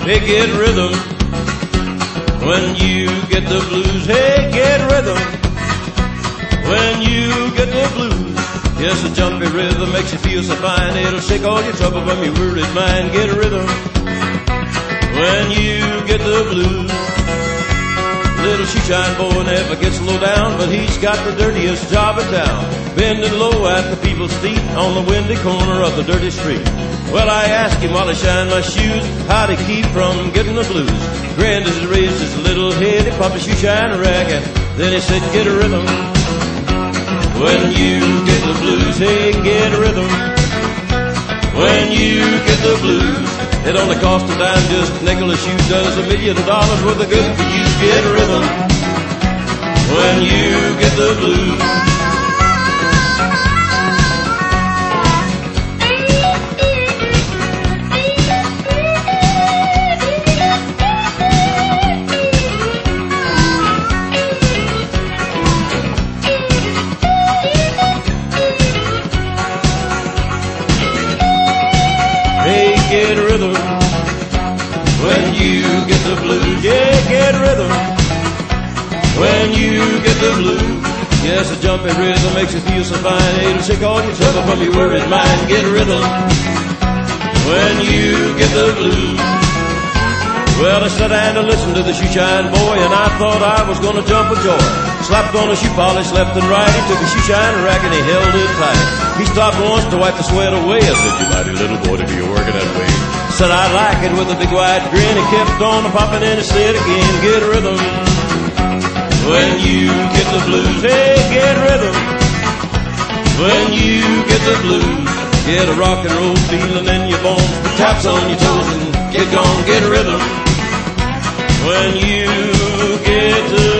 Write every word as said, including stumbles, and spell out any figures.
Hey, get rhythm. When you get the blues, hey, get rhythm. When you get the blues, yes, a jumpy rhythm makes you feel so fine. It'll shake all your trouble from your worried mind. Get a rhythm. When you get the blues. Little shoeshine boy never gets low down, but he's got the dirtiest job in town, bending low at the people's feet on the windy corner of the dirty street. Well, I asked him while he shined my shoes how to keep from getting the blues. Grinned as he raised his little head, he popped a shoeshine rag, and then he said, get a rhythm. When you get the blues, hey, get a rhythm. When you get the blues, it only costs a dime, just a nickel a shoe does a million dollars worth of good for you. Get a rhythm. When you get the blues. Get rhythm. When you get the blues, yeah, get rhythm. When you get the blues, yes, a jumpy rhythm makes you feel so fine. It'll shake all your trouble from your worried mind. Get rhythm. When you get the blues. Well, I sat down to listen to the shoeshine boy, and I thought I was gonna jump with joy. Slapped on a shoe polish left and right. He took a shoeshine rack and he held it tight. He stopped once to wipe the sweat away. I said, you mighty little boy to be working that way. Said, I like it with a big wide grin. He kept on popping and he said again, get rhythm. When you get the blues, hey, get rhythm. When you get the blues, get a rock and roll feeling in your bones, the taps on your toes, and get gone, get rhythm. When you get the